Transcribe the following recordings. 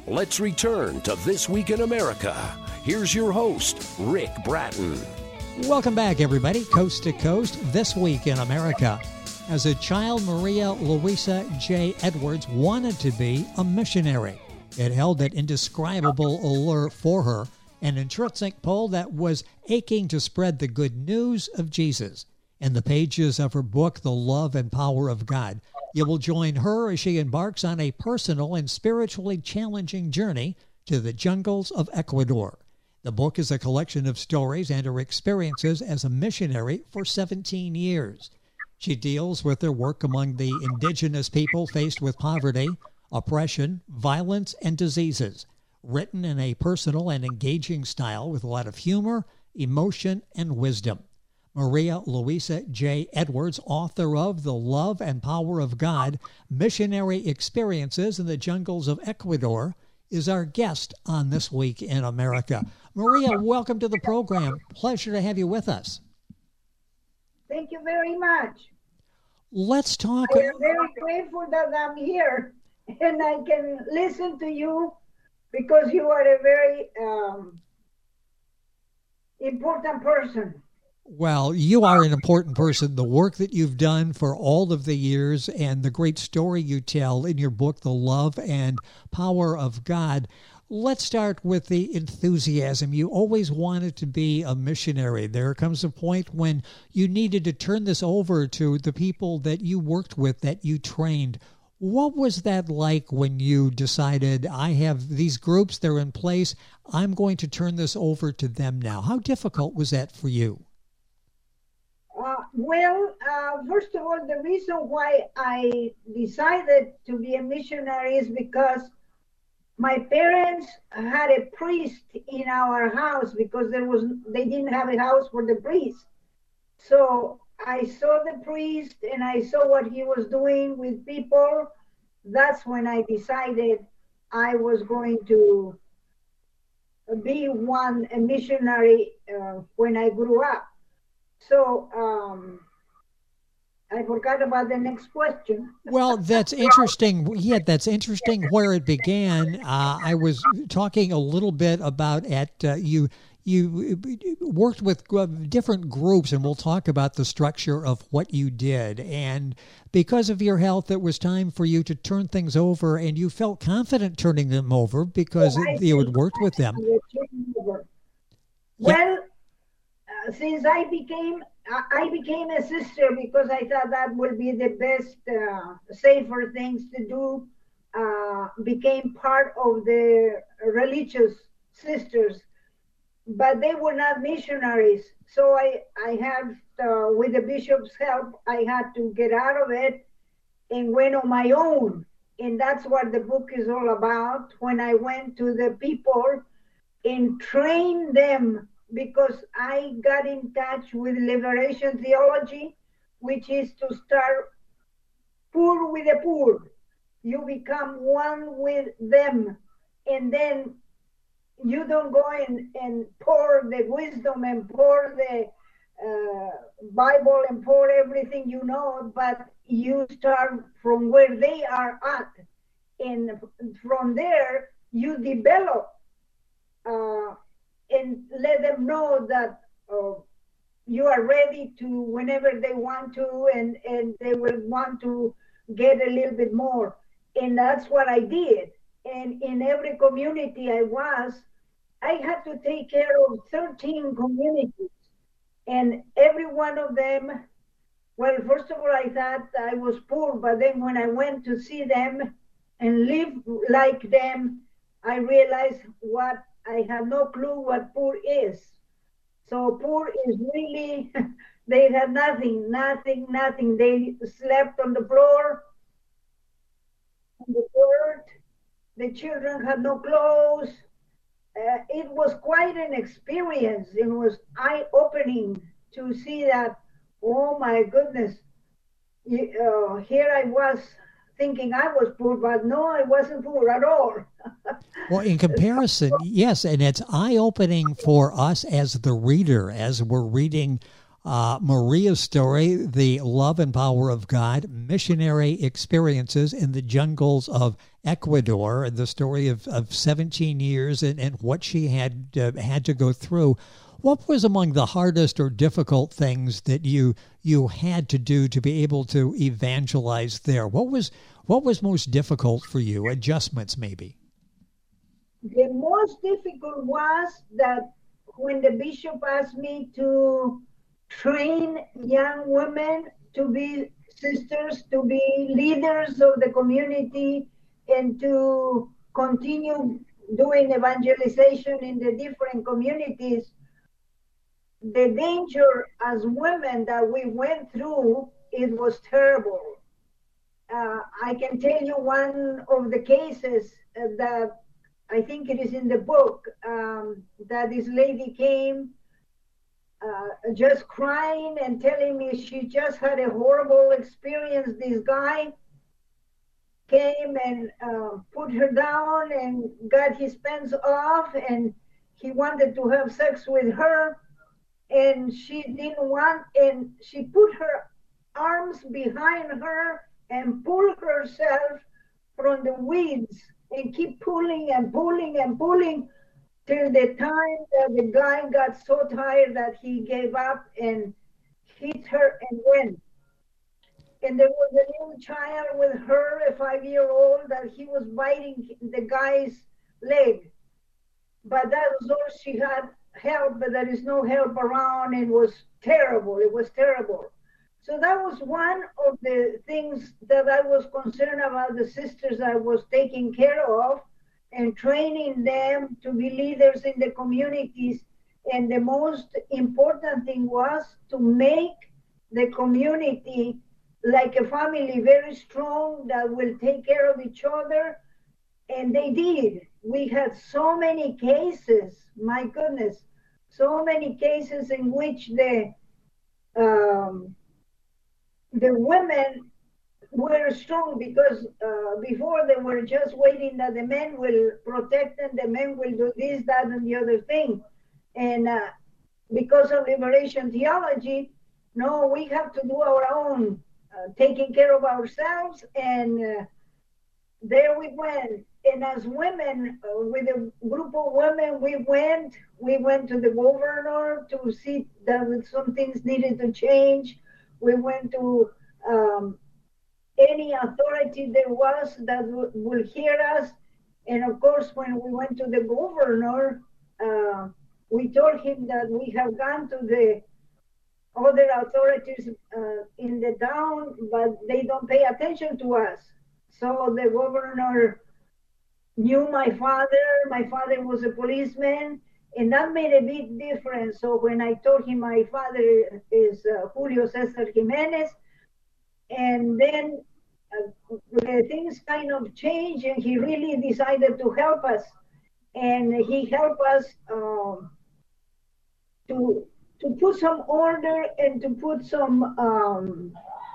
Let's return to This Week in America. Here's your host, Rick Bratton. Welcome back, everybody. Coast to Coast, This Week in America. As a child, Maria Luisa J. Edwards wanted to be a missionary. It held that indescribable allure for her, an intrinsic pull that was aching to spread the good news of Jesus. In the pages of her book, The Love and Power of God, you will join her as she embarks on a personal and spiritually challenging journey to the jungles of Ecuador. The book is a collection of stories and her experiences as a missionary for 17 years. She deals with her work among the indigenous people faced with poverty, oppression, violence, and diseases, written in a personal and engaging style with a lot of humor, emotion, and wisdom. Maria Luisa J. Edwards, author of The Love and Power of God, Missionary Experiences in the Jungles of Ecuador, is our guest on This Week in America. Maria, welcome to the program. Pleasure to have you with us. Thank you very much. Let's talk. I am very grateful that I'm here and I can listen to you because you are a very important person. Well, you are an important person. The work that you've done for all of the years and the great story you tell in your book, The Love and Power of God. Let's start with the enthusiasm. You always wanted to be a missionary. There comes a point when you needed to turn this over to the people that you worked with, that you trained. What was that like when you decided, I have these groups, they're in place, I'm going to turn this over to them now? How difficult was that for you? First of all, the reason why I decided to be a missionary is because my parents had a priest in our house because they didn't have a house for the priest. So I saw the priest and I saw what he was doing with people. That's when I decided I was going to be a missionary when I grew up. So I forgot about the next question. Well, that's interesting. Yeah, that's interesting where it began. I was talking a little bit about you worked with different groups, and we'll talk about the structure of what you did. And because of your health, it was time for you to turn things over, and you felt confident turning them over because you had worked with them. Well, since I became a sister because I thought that would be the best, safer things to do, became part of the religious sisters, but they were not missionaries. So I had, with the bishop's help, I had to get out of it and went on my own. And that's what the book is all about, when I went to the people and trained them, because I got in touch with liberation theology, which is to start poor with the poor. You become one with them, and then you don't go and pour the wisdom and pour the Bible and pour everything you know, but you start from where they are at. And from there, you develop and let them know that you are ready to whenever they want to, and they will want to get a little bit more. And that's what I did. And in every community I had to take care of 13 communities. And every one of them, well, first of all, I thought I was poor, but then when I went to see them and live like them, I realized I have no clue what poor is. So poor is really, they had nothing. They slept on the floor, on the dirt. The children had no clothes. It was quite an experience. It was eye-opening to see that, oh my goodness, here I was thinking I was poor, but no, I wasn't poor at all. Well, in comparison, yes, and it's eye-opening for us as the reader, as we're reading Maria's story, The Love and Power of God, Missionary Experiences in the Jungles of Ecuador, the story of 17 years and what she had to go through. What was among the hardest or difficult things that you had to do to be able to evangelize there? What was most difficult for you? Adjustments, maybe? The most difficult was that when the bishop asked me to train young women to be sisters, to be leaders of the community, and to continue doing evangelization in the different communities, the danger as women that we went through, it was terrible. I can tell you one of the cases that I think it is in the book, that this lady came just crying and telling me she just had a horrible experience. This guy came and put her down and got his pants off, and he wanted to have sex with her, and she didn't want, and she put her arms behind her and pulled herself from the weeds and keep pulling and pulling and pulling till the time that the guy got so tired that he gave up and hit her and went. And there was a little child with her, a 5-year-old, that he was biting the guy's leg. But that was all she had, help, but there is no help around. It was terrible. It was terrible. So that was one of the things that I was concerned about, the sisters I was taking care of and training them to be leaders in the communities. And the most important thing was to make the community like a family, very strong, that will take care of each other. And they did. We had so many cases, my goodness, so many cases in which the women were strong, because before they were just waiting that the men will protect them, the men will do this, that, and the other thing. And because of liberation theology, no, we have to do our own taking care of ourselves. And there we went. And as women, with a group of women, we went to the governor to see that some things needed to change. We went to any authority there was that will hear us. And of course, when we went to the governor, we told him that we have gone to the other authorities in the town, but they don't pay attention to us. So the governor knew my father. My father was a policeman, and that made a big difference. So when I told him my father is Julio Cesar Jimenez, and then things kind of changed, and he really decided to help us. And he helped us to put some order and to put some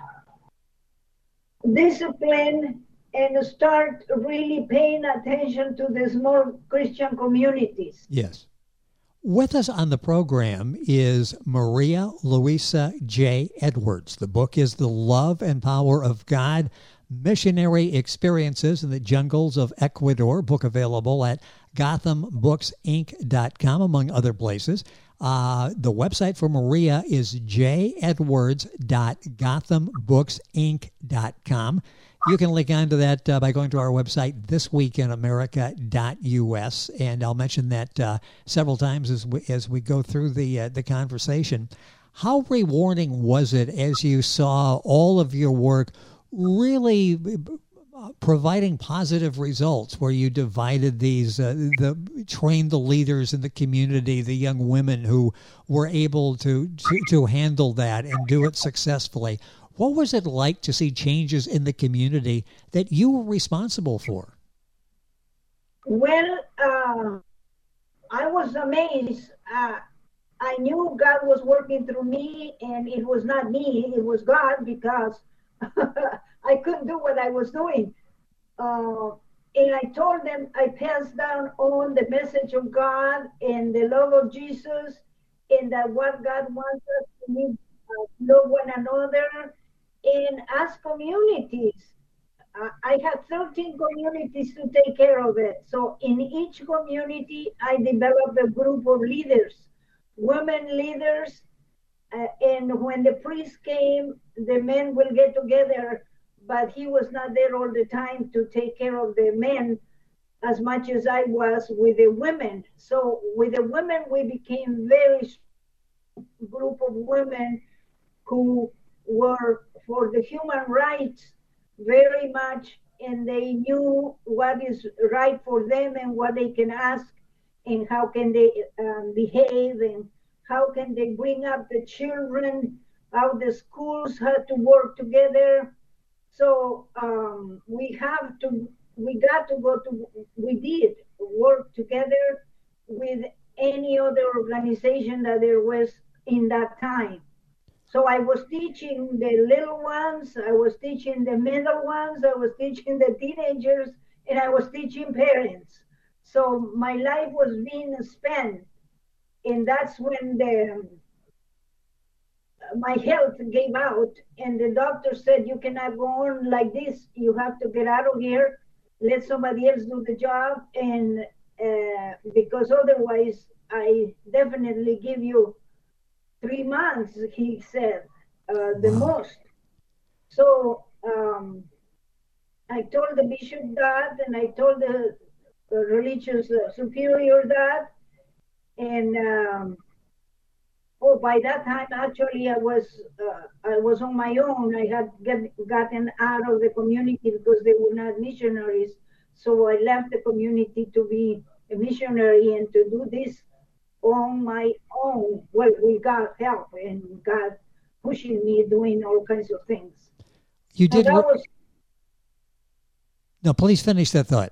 discipline and start really paying attention to the small Christian communities. Yes. With us on the program is Maria Luisa J. Edwards. The book is The Love and Power of God, Missionary Experiences in the Jungles of Ecuador, book available at GothamBooksInc.com, among other places. The website for Maria is jedwards.gothambooksinc.com. You can link onto that by going to our website, thisweekinamerica.us, and I'll mention that several times as we go through the conversation. How rewarding was it as you saw all of your work really providing positive results, where you divided these, trained the leaders in the community, the young women who were able to handle that and do it successfully? What was it like to see changes in the community that you were responsible for? Well, I was amazed. I knew God was working through me, and it was not me, it was God, because I couldn't do what I was doing. And I told them I passed down on the message of God and the love of Jesus, and that what God wants us to live love one another, and as communities, I had 13 communities to take care of it. So in each community, I developed a group of leaders, women leaders, and when the priest came, the men will get together, but he was not there all the time to take care of the men as much as I was with the women. So with the women, we became very group of women who were for the human rights very much, and they knew what is right for them and what they can ask and how can they behave and how can they bring up the children, how the schools had to work together. So we did work together with any other organization that there was in that time. So I was teaching the little ones, I was teaching the middle ones, I was teaching the teenagers, and I was teaching parents. So my life was being spent, and that's when my health gave out, and the doctor said, you cannot go on like this. You have to get out of here, let somebody else do the job, and because otherwise I definitely give you 3 months, he said, the most. So I told the bishop that, and I told the religious superior that, and by that time, actually, I was on my own. I had gotten out of the community because they were not missionaries. So I left the community to be a missionary and to do this on my own. Well, we got help and God pushing me doing all kinds of things. You did. No, please finish that thought.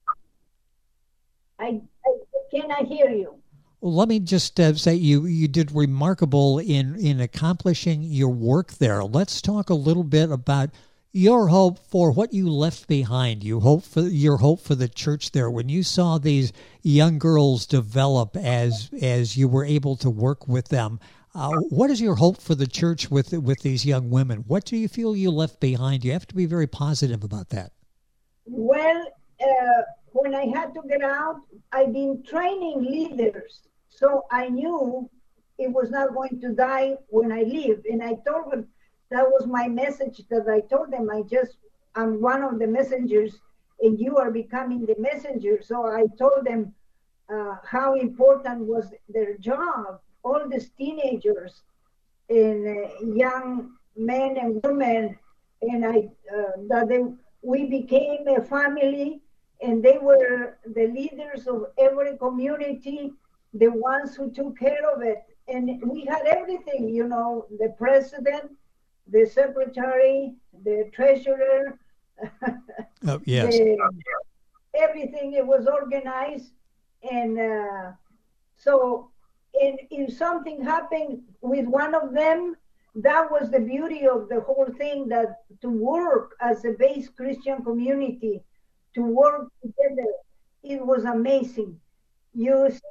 I cannot hear you. Well, let me just say you did remarkable in accomplishing your work there. Let's talk a little bit about your hope for what you left behind. Your hope for the church there when you saw these young girls develop as you were able to work with them. What is your hope for the church with these young women? What do you feel you left behind? You have to be very positive about that. Well, when I had to get out, I've been training leaders. So I knew it was not going to die when I leave. And I told them, that was my message that I told them. I'm one of the messengers and you are becoming the messenger. So I told them how important was their job. All these teenagers and young men and women, and we became a family, and they were the leaders of every community, the ones who took care of it. And we had everything, the president, the secretary, the treasurer, yes. Everything. It was organized. And so if something happened with one of them, that was the beauty of the whole thing, that to work as a base Christian community, to work together, it was amazing. You see,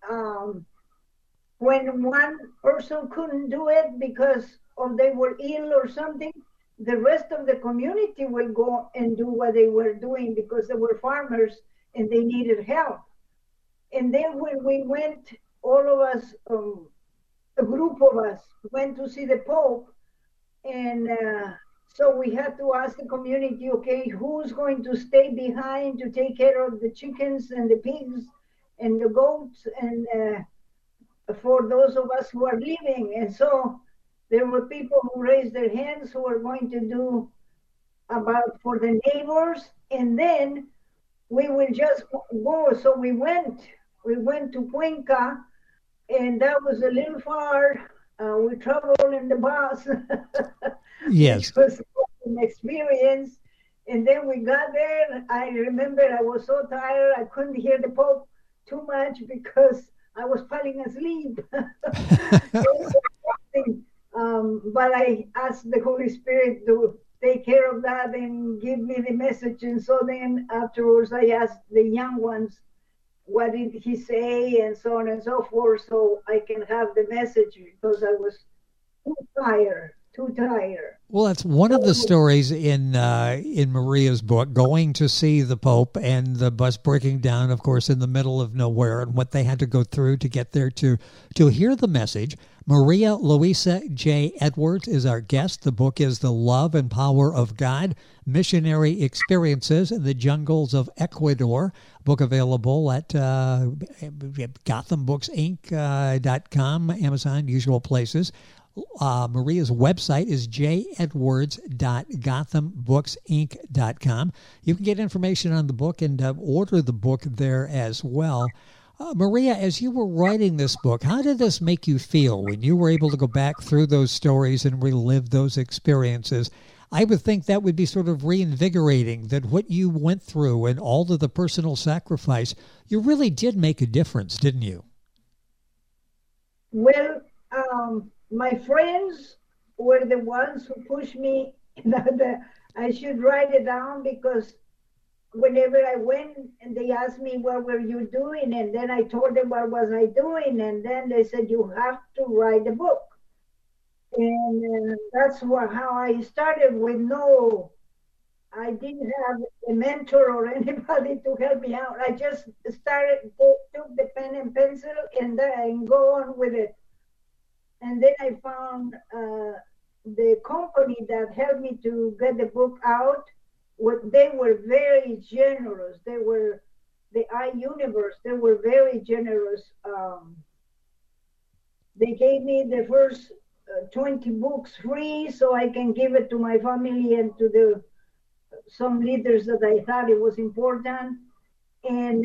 when one person couldn't do it because they were ill or something, the rest of the community will go and do what they were doing because they were farmers and they needed help. And then when we went, all of us, a group of us, went to see the Pope, and so we had to ask the community, okay, who's going to stay behind to take care of the chickens and the pigs and the goats, and for those of us who are leaving. And so there were people who raised their hands who were going to do about for the neighbors, and then we will just go. So we went to Cuenca, and that was a little far. We traveled in the bus. Yes. Which was an experience. And then we got there. I remember I was so tired, I couldn't hear the Pope too much because I was falling asleep. But I asked the Holy Spirit to take care of that and give me the message. And so then afterwards, I asked the young ones, what did he say, and so on and so forth, so I can have the message, because I was too tired, too tired. Well, that's one of the stories in Maria's book, going to see the Pope and the bus breaking down, of course, in the middle of nowhere, and what they had to go through to get there to hear the message. Maria Luisa J. Edwards is our guest. The book is The Love and Power of God, Missionary Experiences in the Jungles of Ecuador. Book available at GothamBooksInc.com, Amazon, usual places. Maria's website is jedwards.gothambooksinc.com. You can get information on the book and order the book there as well. Maria, as you were writing this book, how did this make you feel when you were able to go back through those stories and relive those experiences? I would think that would be sort of reinvigorating, that what you went through and all of the personal sacrifice, you really did make a difference, didn't you? Well, my friends were the ones who pushed me that I should write it down, because whenever I went and they asked me, what were you doing? And then I told them what was I doing. And then they said, you have to write a book. And that's how I started with I didn't have a mentor or anybody to help me out. I just took the pen and pencil and go on with it. And then I found the company that helped me to get the book out. They were very generous. They were the iUniverse. They were very generous. They gave me the first 20 books free, so I can give it to my family and to some leaders that I thought it was important. And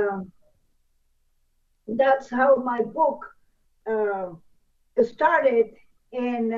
that's how my book started and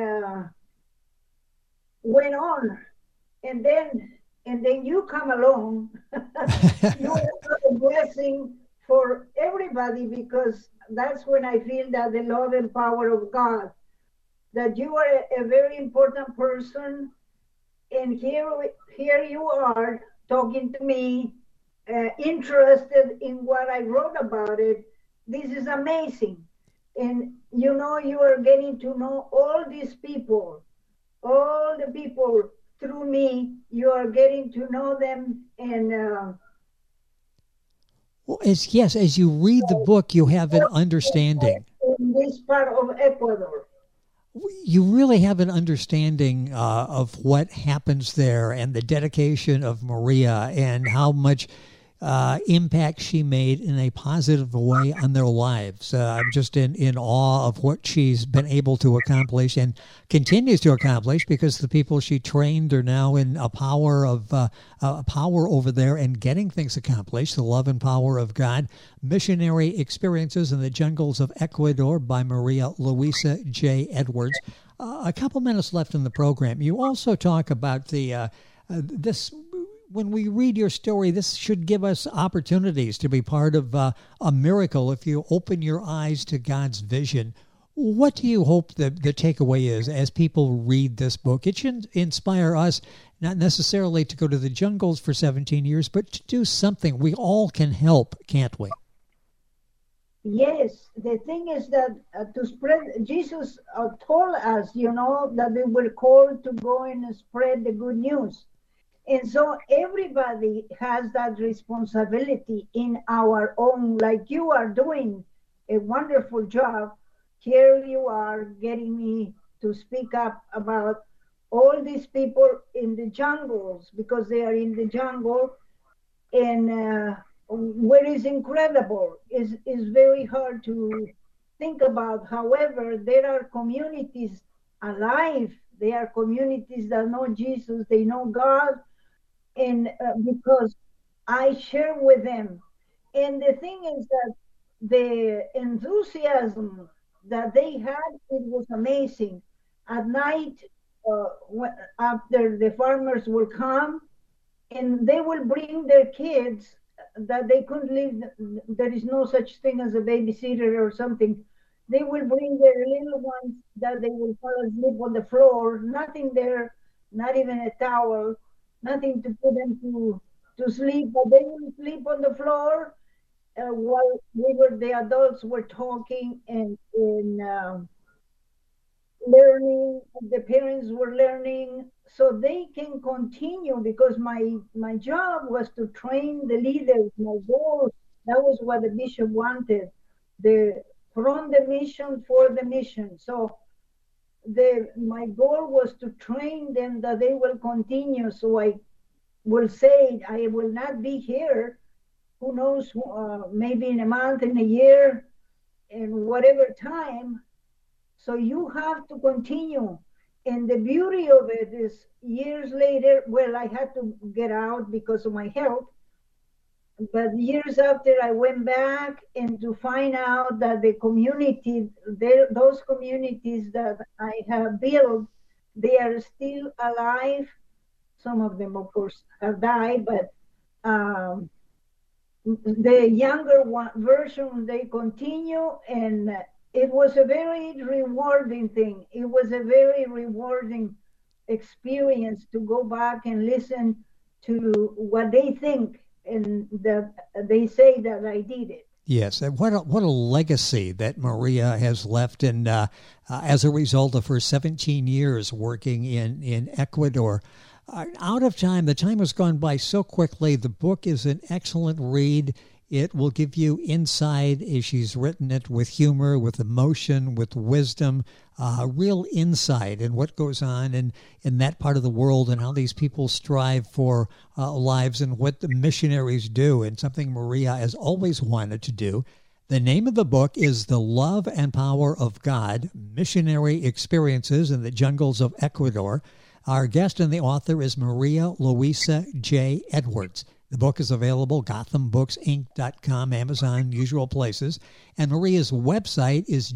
went on. And then you come along. You are a blessing for everybody, because that's when I feel that the love and power of God, that you are a very important person. And here you are talking to me, interested in what I wrote about it. This is amazing. And you are getting to know all these people, all the people through me. You are getting to know them. And as you read the book, you have an understanding. In this part of Ecuador, you really have an understanding of what happens there, and the dedication of Maria, and how much impact she made in a positive way on their lives. I'm just in awe of what she's been able to accomplish and continues to accomplish, because the people she trained are now in a power over there and getting things accomplished. The Love and Power of God, Missionary Experiences in the Jungles of Ecuador by Maria Luisa J. Edwards. A couple minutes left in the program. You also talk about this. When we read your story, this should give us opportunities to be part of a miracle if you open your eyes to God's vision. What do you hope the takeaway is as people read this book? It should inspire us not necessarily to go to the jungles for 17 years, but to do something. We all can help, can't we? Yes, the thing is that to spread, Jesus told us, that we were called to go and spread the good news. And so everybody has that responsibility in our own, like you are doing a wonderful job. Here you are getting me to speak up about all these people in the jungles, because they are in the jungle. And what is incredible is very hard to think about. However, there are communities alive. There are communities that know Jesus, they know God. And because I share with them. And the thing is that the enthusiasm that they had, it was amazing. At night, after the farmers will come, and they will bring their kids that they couldn't leave. There is no such thing as a babysitter or something. They will bring their little ones that they will fall asleep on the floor, nothing there, not even a towel, nothing to put them to sleep, but they will sleep on the floor while the adults were talking and learning, the parents were learning, so they can continue, because my job was to train the leaders. My goal, that was what the bishop wanted, from the mission for the mission. So my goal was to train them that they will continue. So I will say I will not be here, who knows, maybe in a month, in a year, in whatever time. So you have to continue. And the beauty of it is, years later, well, I had to get out because of my health. But years after, I went back and to find out that the community, those communities that I have built, they are still alive. Some of them, of course, have died, but the younger version, they continue, and it was a very rewarding thing. It was a very rewarding experience to go back and listen to what they think, and that they say that I did it. Yes, and what a legacy that Maria has left, and as a result of her 17 years working in Ecuador. Out of time, the time has gone by so quickly. The book is an excellent read. It will give you insight, as she's written it, with humor, with emotion, with wisdom, real insight in what goes on in that part of the world, and how these people strive for lives, and what the missionaries do, and something Maria has always wanted to do. The name of the book is The Love and Power of God, Missionary Experiences in the Jungles of Ecuador. Our guest and the author is Maria Luisa J. Edwards. The book is available, GothamBooksInc.com, Amazon, usual places. And Maria's website is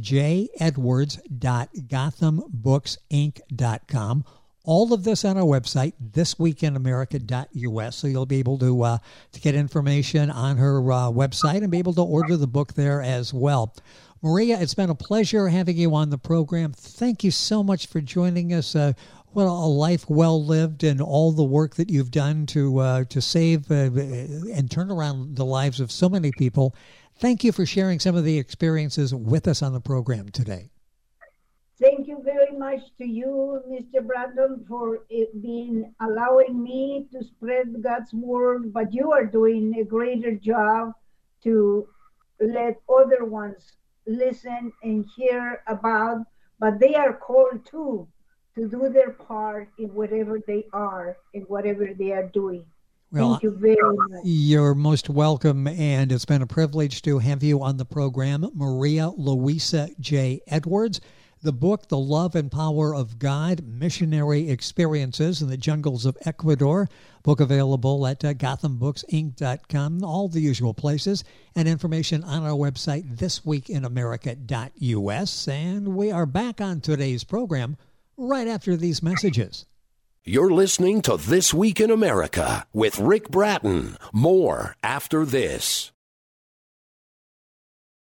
jedwards.gothambooksinc.com. All of this on our website, thisweekinamerica.us, so you'll be able to get information on her website and be able to order the book there as well. Maria, it's been a pleasure having you on the program. Thank you so much for joining us. What a life well lived, and all the work that you've done to save and turn around the lives of so many people. Thank you for sharing some of the experiences with us on the program today. Thank you very much to you, Mr. Brandon, for allowing me to spread God's word, but you are doing a greater job to let other ones listen and hear about, but they are called too to do their part in whatever they are, in whatever they are doing. Well, thank you very much. You're most welcome, and it's been a privilege to have you on the program. Maria Luisa J. Edwards. The book, The Love and Power of God, Missionary Experiences in the Jungles of Ecuador. Book available at GothamBooksInc.com, all the usual places, and information on our website, thisweekinamerica.us. And we are back on today's program right after these messages. You're listening to This Week in America with Rick Bratton. More after this.